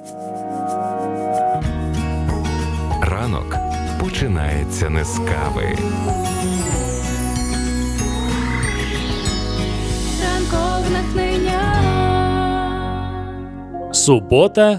Ранок починається не з кави. Ранкове натхнення. Субота,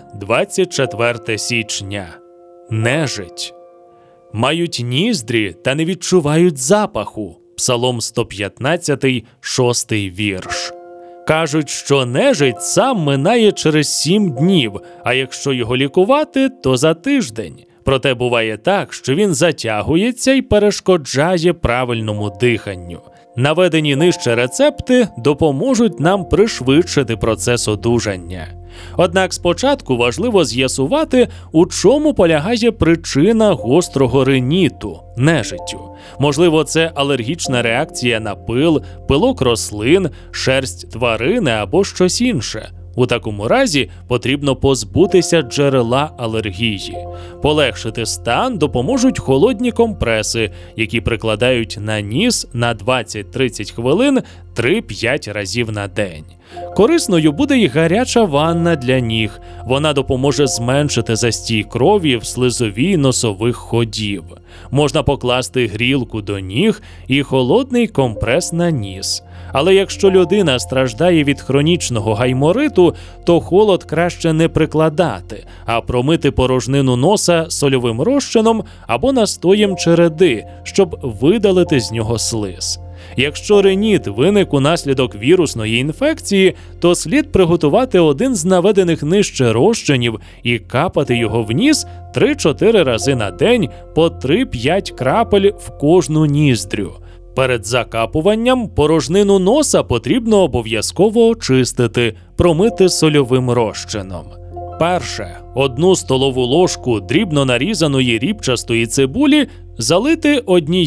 24 січня. Нежить. Мають ніздрі та не відчувають запаху. Псалом 115, 6 вірш. Кажуть, що нежить сам минає через 7 днів, а якщо його лікувати, то за тиждень. Проте буває так, що він затягується і перешкоджає правильному диханню. Наведені нижче рецепти допоможуть нам пришвидшити процес одужання. Однак спочатку важливо з'ясувати, у чому полягає причина гострого риніту – нежиттю. Можливо, це алергічна реакція на пил, пилок рослин, шерсть тварини або щось інше. У такому разі потрібно позбутися джерела алергії. Полегшити стан допоможуть холодні компреси, які прикладають на ніс на 20-30 хвилин 3-5 разів на день. Корисною буде й гаряча ванна для ніг. Вона допоможе зменшити застій крові в слизовій носових ходів. Можна покласти грілку до ніг і холодний компрес на ніс. Але якщо людина страждає від хронічного гаймориту, то холод краще не прикладати, а промити порожнину носа сольовим розчином або настоєм череди, щоб видалити з нього слиз. Якщо риніт виник унаслідок вірусної інфекції, то слід приготувати один з наведених нижче розчинів і капати його в ніс 3-4 рази на день по 3-5 крапель в кожну ніздрю. Перед закапуванням порожнину носа потрібно обов'язково очистити, промити сольовим розчином. Перше. 1 столову ложку дрібно нарізаної рібчастої цибулі залити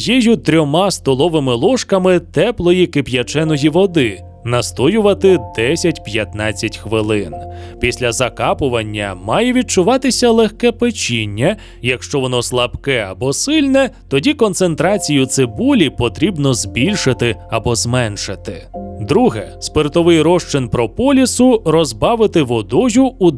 1-3 столовими ложками теплої кип'яченої води. Настоювати 10-15 хвилин. Після закапування має відчуватися легке печіння. Якщо воно слабке або сильне, тоді концентрацію цибулі потрібно збільшити або зменшити. Друге. Спиртовий розчин прополісу розбавити водою у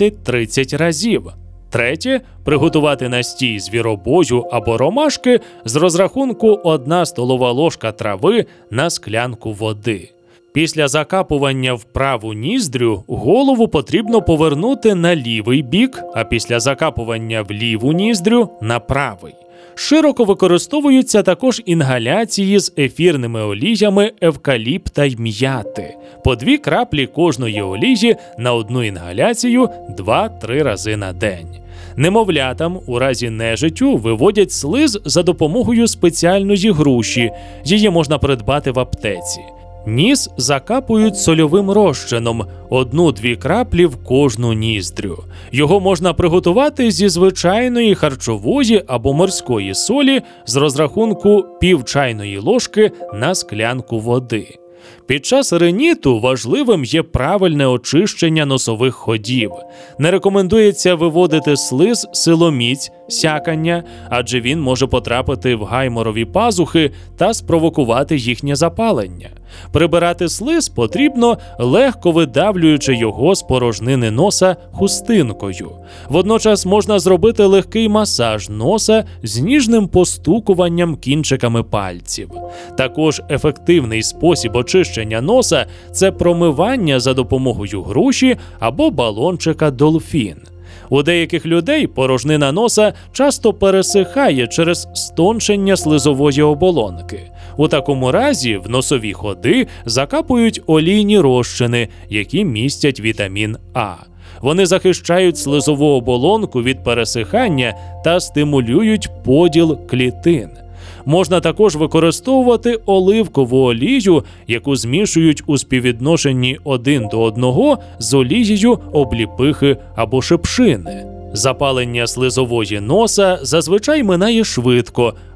20-30 разів. Третє. Приготувати настій звіробою або ромашки з розрахунку 1 столова ложка трави на склянку води. Після закапування в праву ніздрю голову потрібно повернути на лівий бік, а після закапування в ліву ніздрю – на правий. Широко використовуються також інгаляції з ефірними оліями евкаліпта й м'яти. По 2 краплі кожної олії на одну інгаляцію 2-3 рази на день. Немовлятам у разі нежиттю виводять слиз за допомогою спеціальної груші. Її можна придбати в аптеці. Ніс закапують сольовим розчином 1-2 краплі в кожну ніздрю. Його можна приготувати зі звичайної харчової або морської солі з розрахунку пів чайної ложки на склянку води. Під час риніту важливим є правильне очищення носових ходів. Не рекомендується виводити слиз силоміць, сякання, адже він може потрапити в гайморові пазухи та спровокувати їхнє запалення. Прибирати слиз потрібно, легко видавлюючи його з порожнини носа хустинкою. Водночас можна зробити легкий масаж носа з ніжним постукуванням кінчиками пальців. Також ефективний спосіб очищення носа – це промивання за допомогою груші або балончика «Долфін». У деяких людей порожнина носа часто пересихає через стончення слизової оболонки. У такому разі в носові ходи закапують олійні розчини, які містять вітамін А. Вони захищають слизову оболонку від пересихання та стимулюють поділ клітин. Можна також використовувати оливкову олію, яку змішують у співвідношенні 1 до 1 з олією обліпихи або шипшини. Запалення слизової носа зазвичай минає швидко,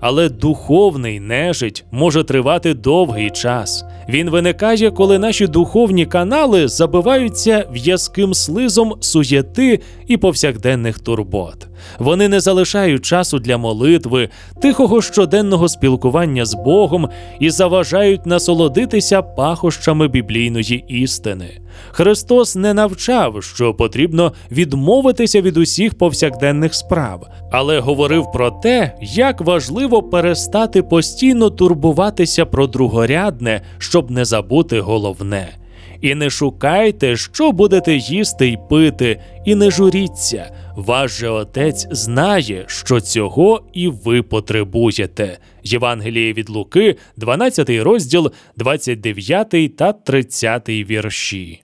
Але духовний нежить може тривати довгий час. Він виникає, коли наші духовні канали забиваються в'язким слизом суєти і повсякденних турбот. Вони не залишають часу для молитви, тихого щоденного спілкування з Богом і заважають насолодитися пахощами біблійної істини. Христос не навчав, що потрібно відмовитися від усіх повсякденних справ, але говорив про те, як важливо перестати постійно турбуватися про другорядне, щоб не забути головне. І не шукайте, що будете їсти й пити, і не журіться. Ваш же Отець знає, що цього і ви потребуєте. Євангеліє від Луки, 12 розділ, 29 та 30 вірші.